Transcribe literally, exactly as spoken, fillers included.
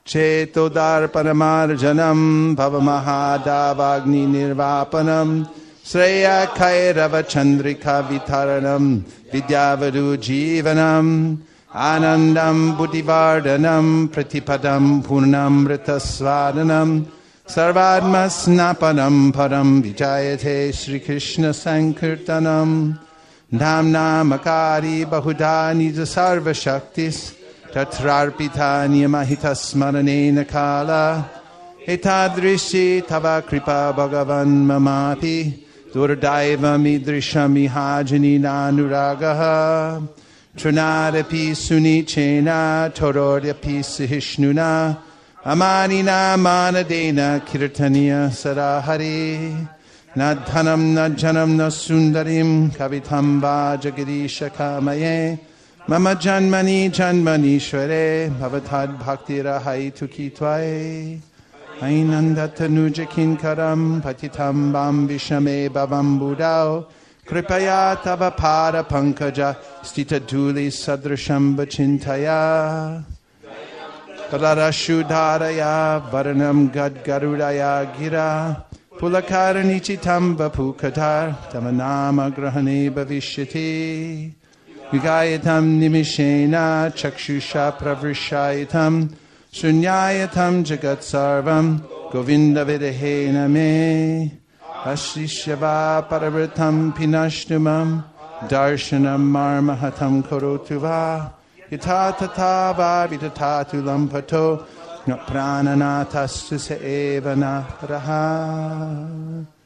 Chetodharpanamarjanam Bhavamahadavagni Nirvapanam Sreya Kairava Chandrika Vitaranam Vidyavadu Jivanam Anandam Buddhivardhanam Pratipadam Purnamritasvadanam Sarvadmasnapanam Param Vijayate Sri Krishna Sankirtanam Dhamna Makari Bahuda Nija Sarva Shaktis Tatrarpita Niyamahitas Maranena Kala Etadrishi Tava Kripa Bhagavan Mamapi Durdaiva Midrishami Hajani Nanuragaha Trunadapi Sunichena Torodyapi Sihishnuna Amanina Manadena Kirtaniya Sarahari Nadhanam Nadjanam Nasundarim Kavitamba Jagadish Kamaye Mama Janmani Janmani Shware Bhavatad Bhakti Rahai Tukitwaye Ainandatanu Kinkaram Patitam Bam Vishame Bhavam Budao Kripaya Tava Pada Pankaja Stita Duli Sadrasham Bachintaya Kalarashudharaya Varanam Gad Garudaya Gira Pulakaranichitam Vapukadar Tamanama Grahane Bhavishyati Vigayatam Nimishena Chakshusha Pravrishayatam Shunyayatam Jagat Sarvam Govinda Vidahena Me Ashishyava Paravritam Pinashtumam Darshanam Marmahatam Korotuva Yatatatava Vitatatu Lampato Prananatastu Seevana Raha